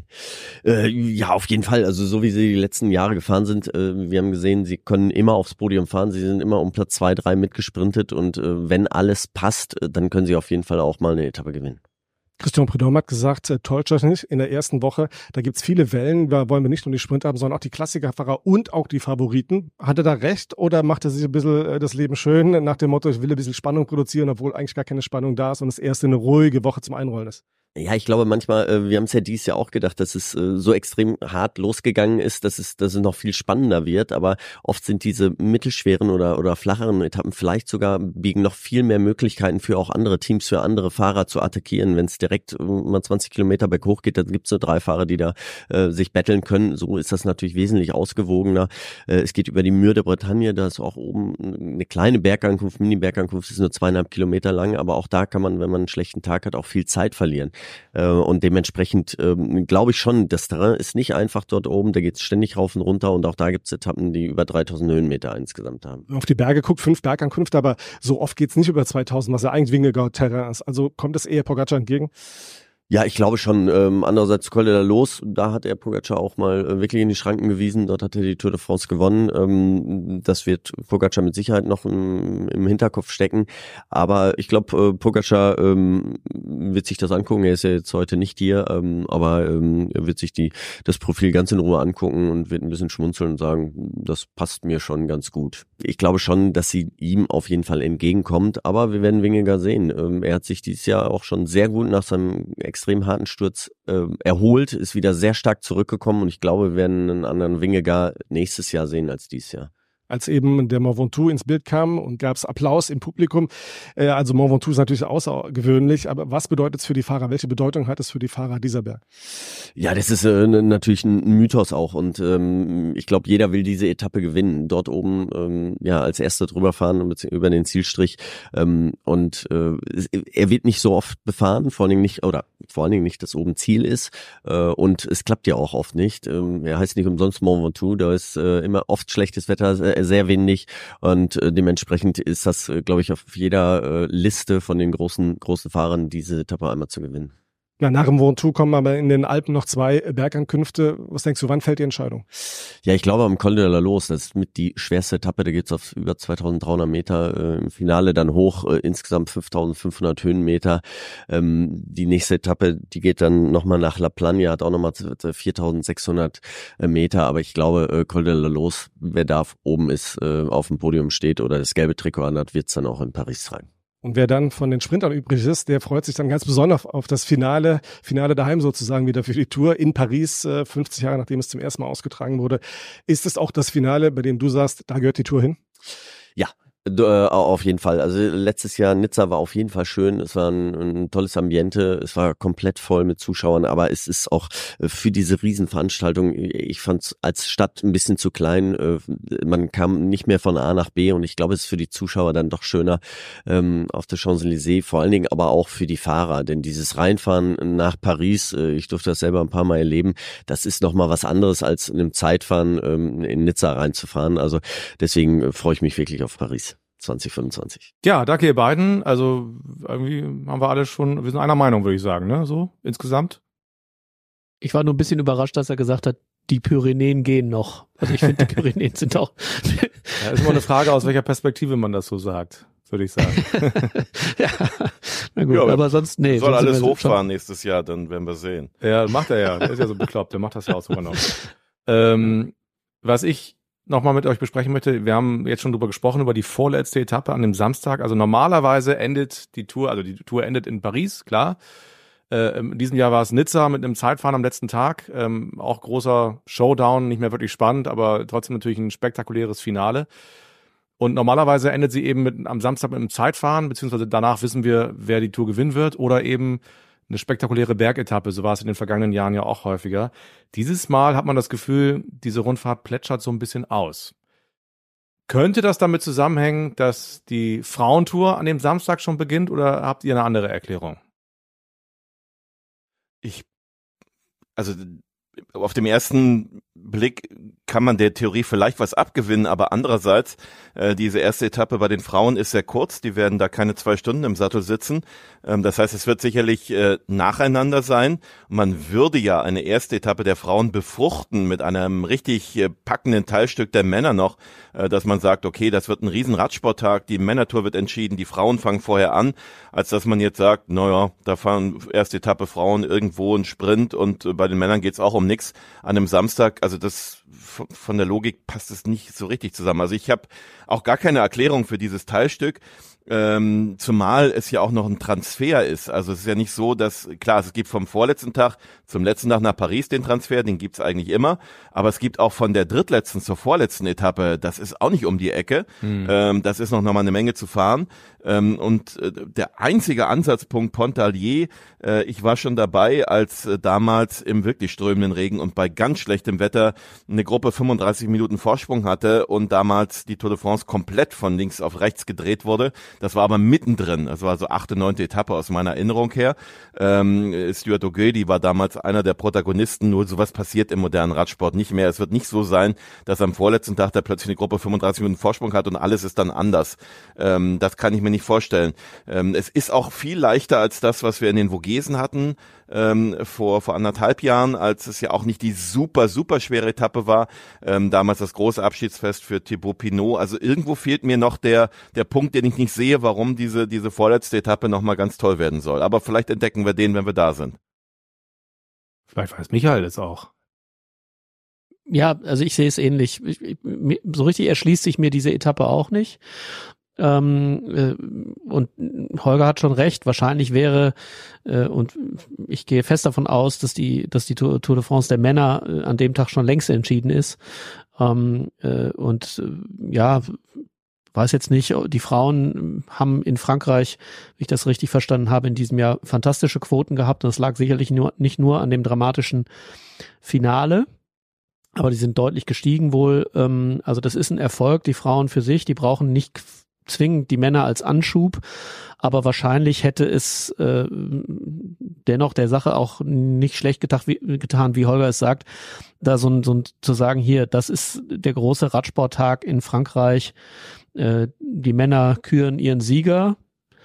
äh, ja, auf jeden Fall. Also so wie sie die letzten Jahre gefahren sind, äh, wir haben gesehen, sie können immer aufs Podium fahren. Sie sind immer um Platz zwei, drei mitgesprintet und äh, wenn alles passt, äh, dann können sie auf jeden Fall auch mal eine Etappe gewinnen. Christian Prudhomme hat gesagt, äh, täuscht euch nicht, in der ersten Woche, da gibt's viele Wellen, da wollen wir nicht nur die Sprinter haben, sondern auch die Klassikerfahrer und auch die Favoriten. Hat er da recht oder macht er sich ein bisschen äh, das Leben schön nach dem Motto, ich will ein bisschen Spannung produzieren, obwohl eigentlich gar keine Spannung da ist und es erst eine ruhige Woche zum Einrollen ist? Ja, ich glaube manchmal, äh, wir haben es ja dieses Jahr auch gedacht, dass es äh, so extrem hart losgegangen ist, dass es, dass es noch viel spannender wird, aber oft sind diese mittelschweren oder oder flacheren Etappen vielleicht sogar biegen noch viel mehr Möglichkeiten für auch andere Teams, für andere Fahrer zu attackieren. Wenn es direkt äh, mal zwanzig Kilometer berghoch geht, dann gibt es nur drei Fahrer, die da äh, sich betteln können. So ist das natürlich wesentlich ausgewogener. Äh, es geht über die Mur de Bretagne, da ist auch oben eine kleine Bergankunft, Mini-Bergankunft, ist nur zweieinhalb Kilometer lang, aber auch da kann man, wenn man einen schlechten Tag hat, auch viel Zeit verlieren. Und dementsprechend ähm, glaube ich schon, das Terrain ist nicht einfach dort oben, da geht es ständig rauf und runter und auch da gibt es Etappen, die über dreitausend Höhenmeter insgesamt haben. Auf die Berge guckt, fünf Bergankünfte, aber so oft geht es nicht über zweitausend, was ja eigentlich Wingegaard-Terrain ist. Also kommt es eher Pogacar entgegen? Ja, ich glaube schon. Ähm, andererseits Col de la Loze, da hat er Pogacar auch mal äh, wirklich in die Schranken gewiesen. Dort hat er die Tour de France gewonnen. Ähm, das wird Pogacar mit Sicherheit noch im, im Hinterkopf stecken. Aber ich glaube, äh, Pogacar ähm, wird sich das angucken. Er ist ja jetzt heute nicht hier, ähm, aber ähm, er wird sich die das Profil ganz in Ruhe angucken und wird ein bisschen schmunzeln und sagen, das passt mir schon ganz gut. Ich glaube schon, dass sie ihm auf jeden Fall entgegenkommt. Aber wir werden Vingegaard sehen. Ähm, er hat sich dieses Jahr auch schon sehr gut nach seinem extrem harten Sturz äh, erholt, ist wieder sehr stark zurückgekommen und ich glaube, wir werden einen anderen Vingegaard nächstes Jahr sehen als dieses Jahr. Als eben der Mont Ventoux ins Bild kam und gab es Applaus im Publikum. Äh, also Mont Ventoux ist natürlich außergewöhnlich, aber was bedeutet es für die Fahrer? Welche Bedeutung hat es für die Fahrer dieser Berg? Ja, das ist äh, natürlich ein Mythos auch und ähm, ich glaube, jeder will diese Etappe gewinnen. Dort oben ähm, ja als Erster drüber fahren über den Zielstrich ähm, und äh, er wird nicht so oft befahren, vor allen Dingen nicht oder vor allen Dingen nicht, dass oben Ziel ist äh, und es klappt ja auch oft nicht. Ähm, er heißt nicht umsonst Mont Ventoux, da ist äh, immer oft schlechtes Wetter, äh, sehr windig und äh, dementsprechend ist das, äh, glaube ich, auf jeder äh, Liste von den großen großen Fahrern diese Etappe einmal zu gewinnen. Ja, nach dem Ventoux kommen aber in den Alpen noch zwei Bergankünfte. Was denkst du, wann fällt die Entscheidung? Ja, ich glaube am Col de la Loze, das ist mit die schwerste Etappe, da geht's auf über zweitausenddreihundert Meter, äh, im Finale dann hoch, äh, insgesamt fünftausendfünfhundert Höhenmeter. Ähm, die nächste Etappe, die geht dann nochmal nach La Plagne, hat auch nochmal viertausendsechshundert Meter, aber ich glaube, äh, Col de la Loze, wer da oben ist, äh, auf dem Podium steht oder das gelbe Trikot anhat, wird's dann auch in Paris tragen. Und wer dann von den Sprintern übrig ist, der freut sich dann ganz besonders auf das Finale, Finale daheim sozusagen wieder für die Tour in Paris, äh, fünfzig Jahre nachdem es zum ersten Mal ausgetragen wurde. Ist es auch das Finale, bei dem du sagst, da gehört die Tour hin? Ja. Äh, auf jeden Fall. Also letztes Jahr Nizza war auf jeden Fall schön. Es war ein, ein tolles Ambiente. Es war komplett voll mit Zuschauern. Aber es ist auch für diese Riesenveranstaltung, ich fand es als Stadt ein bisschen zu klein. Man kam nicht mehr von A nach B. Und ich glaube, es ist für die Zuschauer dann doch schöner ähm, auf der Champs-Élysées. Vor allen Dingen aber auch für die Fahrer. Denn dieses Reinfahren nach Paris, äh, ich durfte das selber ein paar Mal erleben, das ist nochmal was anderes als in einem Zeitfahren ähm, in Nizza reinzufahren. Also deswegen äh, freue ich mich wirklich auf Paris zwanzig fünfundzwanzig. Ja, danke ihr beiden. Also irgendwie haben wir alle schon, wir sind einer Meinung, würde ich sagen, ne? So insgesamt. Ich war nur ein bisschen überrascht, dass er gesagt hat, die Pyrenäen gehen noch. Also ich finde, die Pyrenäen sind auch... Ja, ist immer eine Frage, aus welcher Perspektive man das so sagt, würde ich sagen. Ja, na gut, ja, aber, aber sonst, nee. Soll sonst alles hochfahren schon. nächstes Jahr, dann werden wir sehen. Ja, macht er ja. Der ist ja so bekloppt, der macht das ja auch sogar noch. Ähm, was ich nochmal mit euch besprechen möchte, wir haben jetzt schon drüber gesprochen, über die vorletzte Etappe an dem Samstag. Also normalerweise endet die Tour, also die Tour endet in Paris, klar. Äh, in diesem Jahr war es Nizza mit einem Zeitfahren am letzten Tag. Ähm, auch großer Showdown, nicht mehr wirklich spannend, aber trotzdem natürlich ein spektakuläres Finale. Und normalerweise endet sie eben mit, am Samstag mit einem Zeitfahren, beziehungsweise danach wissen wir, wer die Tour gewinnen wird, oder eben eine spektakuläre Bergetappe, so war es in den vergangenen Jahren ja auch häufiger. Dieses Mal hat man das Gefühl, diese Rundfahrt plätschert so ein bisschen aus. Könnte das damit zusammenhängen, dass die Frauentour an dem Samstag schon beginnt, oder habt ihr eine andere Erklärung? Ich, also auf dem ersten Blick kann man der Theorie vielleicht was abgewinnen, aber andererseits, äh, diese erste Etappe bei den Frauen ist sehr kurz, die werden da keine zwei Stunden im Sattel sitzen. Ähm, das heißt, es wird sicherlich äh, nacheinander sein. Man würde ja eine erste Etappe der Frauen befruchten mit einem richtig äh, packenden Teilstück der Männer noch, äh, dass man sagt, okay, das wird ein riesen Radsporttag, die Männertour wird entschieden, die Frauen fangen vorher an, als dass man jetzt sagt, naja, da fahren erste Etappe Frauen irgendwo ein Sprint und äh, bei den Männern geht's auch um nichts an einem Samstag. Also das von der Logik passt es nicht so richtig zusammen. Also ich habe auch gar keine Erklärung für dieses Teilstück. Ähm, zumal es ja auch noch ein Transfer ist. Also es ist ja nicht so, dass, klar, es gibt vom vorletzten Tag zum letzten Tag nach Paris den Transfer, den gibt's eigentlich immer, aber es gibt auch von der drittletzten zur vorletzten Etappe, das ist auch nicht um die Ecke, hm. ähm, das ist noch nochmal eine Menge zu fahren. Ähm, und äh, der einzige Ansatzpunkt Pontarlier, äh, ich war schon dabei, als äh, damals im wirklich strömenden Regen und bei ganz schlechtem Wetter eine Gruppe fünfunddreißig Minuten Vorsprung hatte und damals die Tour de France komplett von links auf rechts gedreht wurde. Das war aber mittendrin, das war so achte, neunte Etappe aus meiner Erinnerung her. Ähm, Stuart O'Grady war damals einer der Protagonisten, nur sowas passiert im modernen Radsport nicht mehr. Es wird nicht so sein, dass am vorletzten Tag da plötzlich eine Gruppe fünfunddreißig Minuten Vorsprung hat und alles ist dann anders. Ähm, das kann ich mir nicht vorstellen. Ähm, es ist auch viel leichter als das, was wir in den Vogesen hatten ähm, vor vor anderthalb Jahren, als es ja auch nicht die super, super schwere Etappe war. Ähm, damals das große Abschiedsfest für Thibaut Pinot. Also irgendwo fehlt mir noch der der Punkt, den ich nicht sehe, warum diese diese vorletzte Etappe nochmal ganz toll werden soll. Aber vielleicht entdecken wir den, wenn wir da sind. Vielleicht weiß Michael das auch. Ja, also ich sehe es ähnlich. Ich, ich, so richtig erschließt sich mir diese Etappe auch nicht. Ähm, äh, und Holger hat schon recht. Wahrscheinlich wäre, äh, und ich gehe fest davon aus, dass die, dass die Tour, Tour de France der Männer äh, an dem Tag schon längst entschieden ist. Ähm, äh, und äh, ja, weiß jetzt nicht, die Frauen haben in Frankreich, wie ich das richtig verstanden habe, in diesem Jahr fantastische Quoten gehabt. Und das lag sicherlich nur, nicht nur an dem dramatischen Finale, aber die sind deutlich gestiegen wohl. Ähm, also das ist ein Erfolg, die Frauen für sich, die brauchen nicht zwingend die Männer als Anschub, aber wahrscheinlich hätte es äh, dennoch der Sache auch nicht schlecht getan, wie, getan, wie Holger es sagt, da so ein, so ein zu sagen, hier, das ist der große Radsporttag in Frankreich, äh, die Männer küren ihren Sieger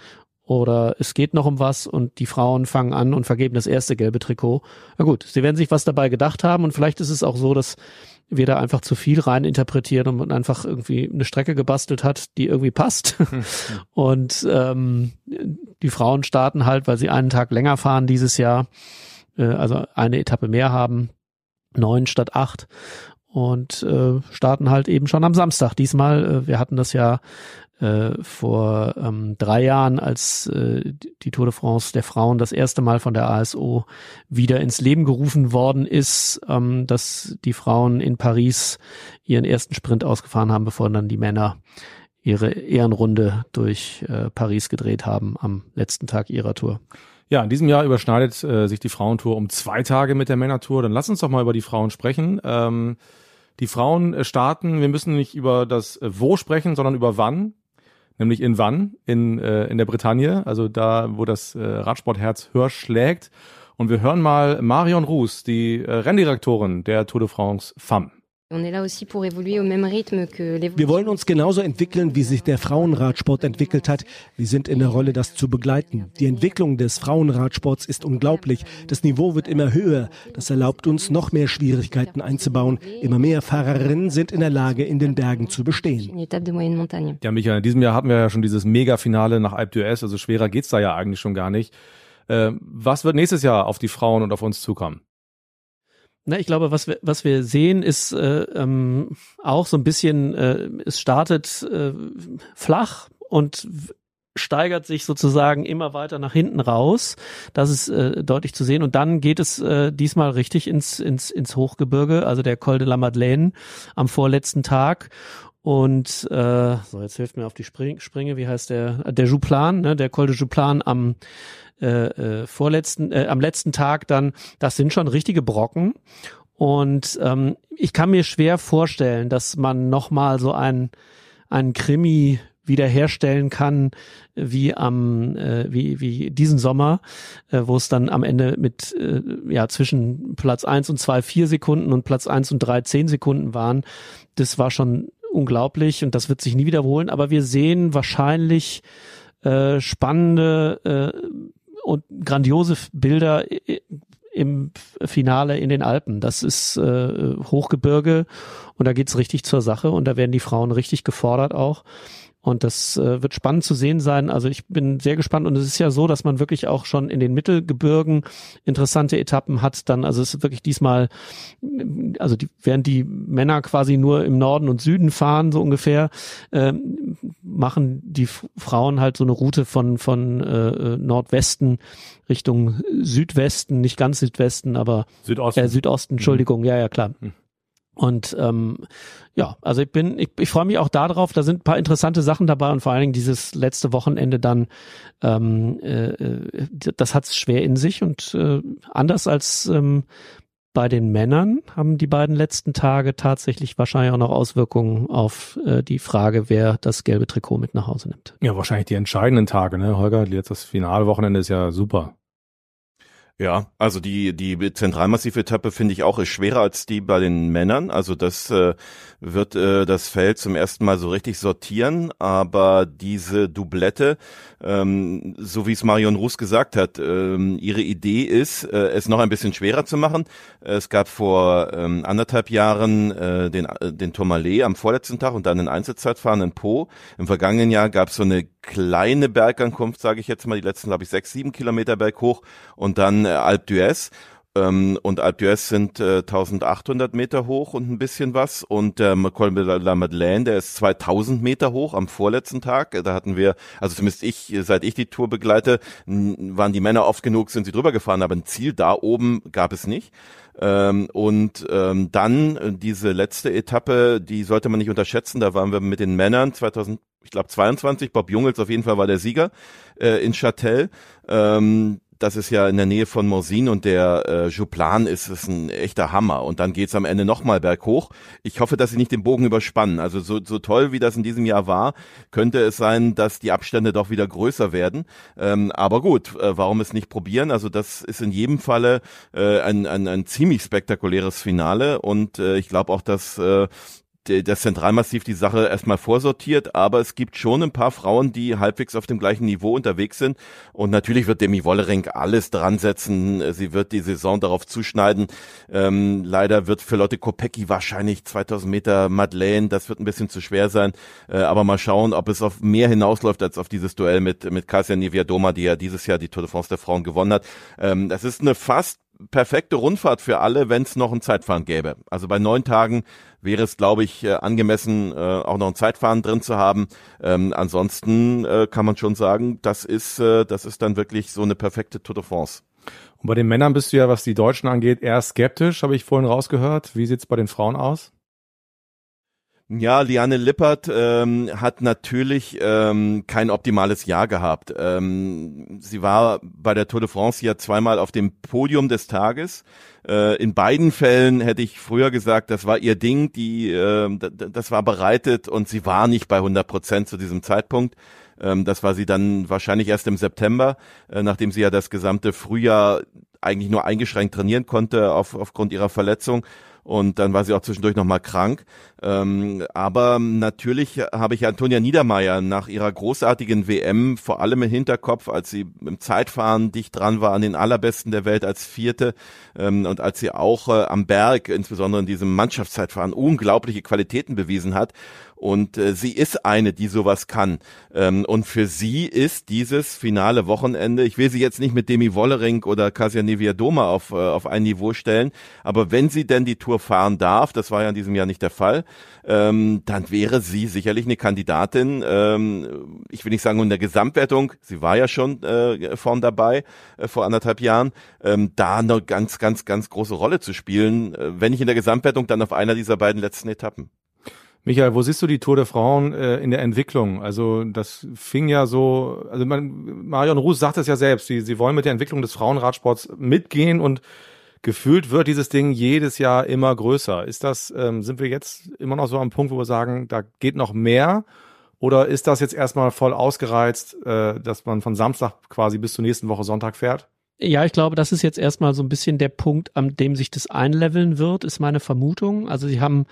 oder es geht noch um was und die Frauen fangen an und vergeben das erste gelbe Trikot. Na gut, sie werden sich was dabei gedacht haben und vielleicht ist es auch so, dass wir da einfach zu viel rein interpretieren und man einfach irgendwie eine Strecke gebastelt hat, die irgendwie passt. Und ähm, die Frauen starten halt, weil sie einen Tag länger fahren dieses Jahr, äh, also eine Etappe mehr haben, neun statt acht und äh, starten halt eben schon am Samstag. Diesmal, äh, wir hatten das ja äh, vor ähm, drei Jahren, als äh, die Tour de France der Frauen das erste Mal von der A S O wieder ins Leben gerufen worden ist, ähm, dass die Frauen in Paris ihren ersten Sprint ausgefahren haben, bevor dann die Männer ihre Ehrenrunde durch äh, Paris gedreht haben am letzten Tag ihrer Tour. Ja, in diesem Jahr überschneidet äh, sich die Frauentour um zwei Tage mit der Männertour. Dann lass uns doch mal über die Frauen sprechen. Ähm, die Frauen äh, starten, wir müssen nicht über das äh, Wo sprechen, sondern über wann. Nämlich in Vannes, in, äh, in der Bretagne, also da, wo das äh, Radsportherz höher schlägt. Und wir hören mal Marion Rousse, die äh, Renndirektorin der Tour de France Femmes. Wir wollen uns genauso entwickeln, wie sich der Frauenradsport entwickelt hat. Wir sind in der Rolle, das zu begleiten. Die Entwicklung des Frauenradsports ist unglaublich. Das Niveau wird immer höher. Das erlaubt uns, noch mehr Schwierigkeiten einzubauen. Immer mehr Fahrerinnen sind in der Lage, in den Bergen zu bestehen. Ja, Michael, in diesem Jahr hatten wir ja schon dieses Mega-Finale nach Alpe d'Huez. Also schwerer geht's da ja eigentlich schon gar nicht. Äh, was wird nächstes Jahr auf die Frauen und auf uns zukommen? Na, ich glaube, was wir was wir sehen, ist äh, ähm, auch so ein bisschen, äh, es startet äh, flach und steigert sich sozusagen immer weiter nach hinten raus. Das ist äh, deutlich zu sehen. Und dann geht es äh, diesmal richtig ins ins ins Hochgebirge, also der Col de la Madeleine am vorletzten Tag. Und äh, so, jetzt hilft mir auf die Spring, Springe, wie heißt der? Der Jouplan, ne? Der Col de Jouplan am Äh, äh, vorletzten, äh, am letzten Tag dann, das sind schon richtige Brocken und ähm, ich kann mir schwer vorstellen, dass man nochmal so ein einen Krimi wiederherstellen kann, wie am äh, wie wie diesen Sommer, äh, wo es dann am Ende mit äh, ja zwischen Platz eins und zwei vier Sekunden und Platz eins und drei zehn Sekunden waren. Das war schon unglaublich und das wird sich nie wiederholen, aber wir sehen wahrscheinlich äh, spannende äh, und grandiose Bilder im Finale in den Alpen. Das ist äh, Hochgebirge und da geht's richtig zur Sache und da werden die Frauen richtig gefordert auch. Und das äh, wird spannend zu sehen sein. Also ich bin sehr gespannt und es ist ja so, dass man wirklich auch schon in den Mittelgebirgen interessante Etappen hat. Dann, also es ist wirklich diesmal, also die, während die Männer quasi nur im Norden und Süden fahren, so ungefähr, äh, machen die F- Frauen halt so eine Route von von äh, Nordwesten Richtung Südwesten, nicht ganz Südwesten, aber Südosten. Äh, Südosten, Entschuldigung, mhm. ja, ja, klar. Mhm. Und ähm, ja, also ich bin, ich, ich freue mich auch darauf, da sind ein paar interessante Sachen dabei und vor allen Dingen dieses letzte Wochenende dann, ähm, äh, das hat's schwer in sich und äh, anders als ähm, bei den Männern haben die beiden letzten Tage tatsächlich wahrscheinlich auch noch Auswirkungen auf äh, die Frage, wer das gelbe Trikot mit nach Hause nimmt. Ja, wahrscheinlich die entscheidenden Tage, ne, Holger? Jetzt das Finalwochenende ist ja super. Ja, also die die Zentralmassiv-Etappe finde ich auch ist schwerer als die bei den Männern. Also das äh, wird äh, das Feld zum ersten Mal so richtig sortieren, aber diese Doublette, ähm, so wie es Marion Rousse gesagt hat, ähm, ihre Idee ist, äh, es noch ein bisschen schwerer zu machen. Es gab vor ähm, anderthalb Jahren äh, den den Tourmalet am vorletzten Tag und dann den Einzelzeitfahren in Po. Im vergangenen Jahr gab es so eine kleine Bergankunft, sage ich jetzt mal, die letzten, glaube ich, sechs, sieben Kilometer berghoch und dann äh, Alpe d'Huez. Ähm, und Alpe d'Huez sind äh, eintausendachthundert Meter hoch und ein bisschen was. Und der ähm, Col de la Madeleine, der ist zweitausend Meter hoch am vorletzten Tag. Da hatten wir, also zumindest ich, seit ich die Tour begleite, n- waren die Männer oft genug, sind sie drüber gefahren, aber ein Ziel da oben gab es nicht. Ähm, und ähm, dann äh, diese letzte Etappe, die sollte man nicht unterschätzen. Da waren wir mit den Männern zweitausend, ich glaube zweiundzwanzig. Bob Jungels auf jeden Fall war der Sieger äh, in Châtel. Ähm, das ist ja in der Nähe von Morzine und der äh, Jouplan ist es ein echter Hammer. Und dann geht's am Ende nochmal berghoch. Ich hoffe, dass sie nicht den Bogen überspannen. Also so, so toll, wie das in diesem Jahr war, könnte es sein, dass die Abstände doch wieder größer werden. Ähm, aber gut, äh, warum es nicht probieren? Also das ist in jedem Falle äh, ein, ein, ein ziemlich spektakuläres Finale. Und äh, ich glaube auch, dass äh, das Zentralmassiv die Sache erstmal vorsortiert, aber es gibt schon ein paar Frauen, die halbwegs auf dem gleichen Niveau unterwegs sind und natürlich wird Demi Wollering alles dran setzen, sie wird die Saison darauf zuschneiden, ähm, leider wird für Lotte Kopecky wahrscheinlich zweitausend Meter Madeleine, das wird ein bisschen zu schwer sein, äh, aber mal schauen, ob es auf mehr hinausläuft als auf dieses Duell mit, mit Kasia Niewiadoma, die ja dieses Jahr die Tour de France der Frauen gewonnen hat. Ähm, das ist eine fast perfekte Rundfahrt für alle, wenn es noch ein Zeitfahren gäbe. Also bei neun Tagen wäre es, glaube ich, äh, angemessen, äh, auch noch ein Zeitfahren drin zu haben. Ähm, ansonsten äh, kann man schon sagen, das ist, äh, das ist dann wirklich so eine perfekte Tour de France. Und bei den Männern bist du ja, was die Deutschen angeht, eher skeptisch, habe ich vorhin rausgehört. Wie sieht's bei den Frauen aus? Ja, Liane Lippert ähm, hat natürlich ähm, kein optimales Jahr gehabt. Ähm, sie war bei der Tour de France ja zweimal auf dem Podium des Tages. Äh, in beiden Fällen hätte ich früher gesagt, das war ihr Ding, die, äh, d- das war bereitet und sie war nicht bei hundert Prozent zu diesem Zeitpunkt. Ähm, das war sie dann wahrscheinlich erst im September, äh, nachdem sie ja das gesamte Frühjahr eigentlich nur eingeschränkt trainieren konnte auf, aufgrund ihrer Verletzung. Und dann war sie auch zwischendurch nochmal krank. Ähm, aber natürlich habe ich Antonia Niedermaier nach ihrer großartigen W M vor allem im Hinterkopf, als sie im Zeitfahren dicht dran war an den allerbesten der Welt als Vierte ähm, und als sie auch äh, am Berg, insbesondere in diesem Mannschaftszeitfahren, unglaubliche Qualitäten bewiesen hat. Und äh, sie ist eine, die sowas kann. Ähm, und für sie ist dieses finale Wochenende, ich will sie jetzt nicht mit Demi Wollering oder Kasia Niewiadoma auf, äh, auf ein Niveau stellen, aber wenn sie denn die Tour fahren darf, das war ja in diesem Jahr nicht der Fall, ähm, dann wäre sie sicherlich eine Kandidatin, ähm, ich will nicht sagen in der Gesamtwertung, sie war ja schon äh, vorn dabei äh, vor anderthalb Jahren, ähm, da eine ganz, ganz, ganz große Rolle zu spielen, äh, wenn nicht in der Gesamtwertung, dann auf einer dieser beiden letzten Etappen. Michael, wo siehst du die Tour der Frauen äh, in der Entwicklung? Also das fing ja so, also man, Marion Rousse sagt es ja selbst, sie, sie wollen mit der Entwicklung des Frauenradsports mitgehen und gefühlt wird dieses Ding jedes Jahr immer größer. Ist das, ähm, sind wir jetzt immer noch so am Punkt, wo wir sagen, da geht noch mehr? Oder ist das jetzt erstmal voll ausgereizt, äh, dass man von Samstag quasi bis zur nächsten Woche Sonntag fährt? Ja, ich glaube, das ist jetzt erstmal so ein bisschen der Punkt, an dem sich das einleveln wird, ist meine Vermutung. Also sie haben,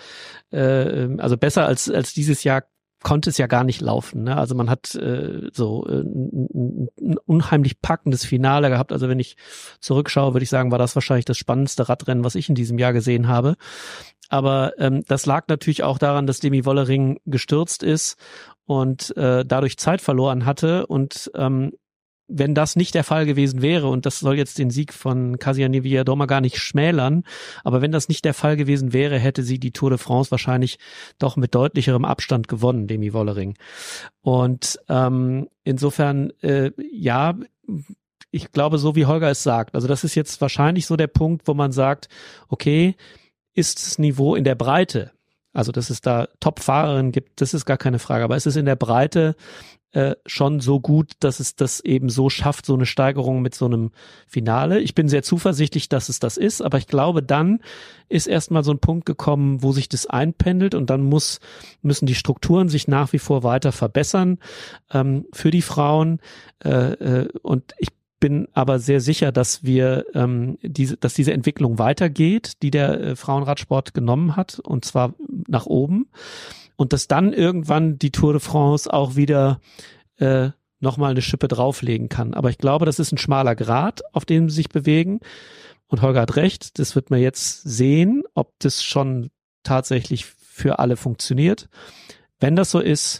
äh, also besser als als dieses Jahr konnte es ja gar nicht laufen. Ne? Also man hat äh, so äh, ein, ein unheimlich packendes Finale gehabt. Also wenn ich zurückschaue, würde ich sagen, war das wahrscheinlich das spannendste Radrennen, was ich in diesem Jahr gesehen habe. Aber ähm, das lag natürlich auch daran, dass Demi Wollering gestürzt ist und äh, dadurch Zeit verloren hatte und ähm, wenn das nicht der Fall gewesen wäre, und das soll jetzt den Sieg von Kasia Niewiadoma gar nicht schmälern, aber wenn das nicht der Fall gewesen wäre, hätte sie die Tour de France wahrscheinlich doch mit deutlicherem Abstand gewonnen, Demi Wollering. Und ähm, insofern, äh, ja, ich glaube, so wie Holger es sagt, also das ist jetzt wahrscheinlich so der Punkt, wo man sagt, okay, ist das Niveau in der Breite, also dass es da Top-Fahrerinnen gibt, das ist gar keine Frage, aber es ist in der Breite Äh, schon so gut, dass es das eben so schafft, so eine Steigerung mit so einem Finale. Ich bin sehr zuversichtlich, dass es das ist, aber ich glaube, dann ist erstmal so ein Punkt gekommen, wo sich das einpendelt und dann muss müssen die Strukturen sich nach wie vor weiter verbessern ähm, für die Frauen äh, äh, und ich bin aber sehr sicher, dass wir ähm, diese, dass diese Entwicklung weitergeht, die der äh, Frauenradsport genommen hat und zwar nach oben. Und dass dann irgendwann die Tour de France auch wieder äh, nochmal eine Schippe drauflegen kann. Aber ich glaube, das ist ein schmaler Grat, auf dem sie sich bewegen. Und Holger hat recht, das wird man jetzt sehen, ob das schon tatsächlich für alle funktioniert. Wenn das so ist,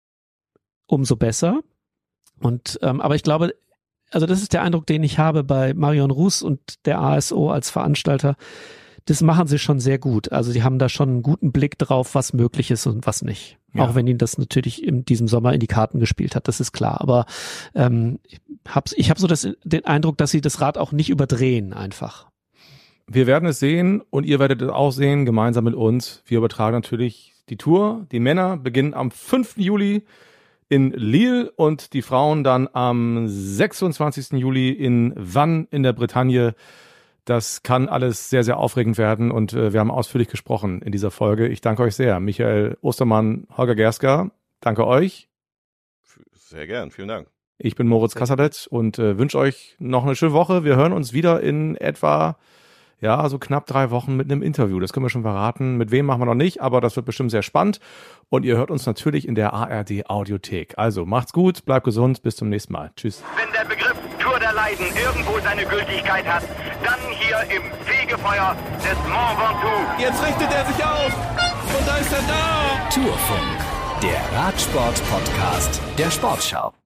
umso besser. Und ähm, aber ich glaube, also das ist der Eindruck, den ich habe bei Marion Rousse und der A S O als Veranstalter. Das machen sie schon sehr gut. Also sie haben da schon einen guten Blick drauf, was möglich ist und was nicht. Ja. Auch wenn ihnen das natürlich in diesem Sommer in die Karten gespielt hat, das ist klar. Aber ähm, ich habe ich hab so das, den Eindruck, dass sie das Rad auch nicht überdrehen einfach. Wir werden es sehen und ihr werdet es auch sehen, gemeinsam mit uns. Wir übertragen natürlich die Tour. Die Männer beginnen am fünften Juli in Lille und die Frauen dann am sechsundzwanzigsten Juli in Vannes in der Bretagne. Das kann alles sehr, sehr aufregend werden und äh, wir haben ausführlich gesprochen in dieser Folge. Ich danke euch sehr. Michael Ostermann, Holger Gerska, danke euch. Sehr gern, vielen Dank. Ich bin Moritz Kasserlet und äh, wünsche euch noch eine schöne Woche. Wir hören uns wieder in etwa Ja, also knapp drei Wochen mit einem Interview. Das können wir schon verraten. Mit wem machen wir noch nicht, aber das wird bestimmt sehr spannend. Und ihr hört uns natürlich in der A R D Audiothek. Also macht's gut, bleibt gesund, bis zum nächsten Mal. Tschüss. Wenn der Begriff Tour der Leiden irgendwo seine Gültigkeit hat, dann hier im Fegefeuer des Mont Ventoux. Jetzt richtet er sich auf und da ist er da. Tourfunk, der Radsport-Podcast der Sportschau.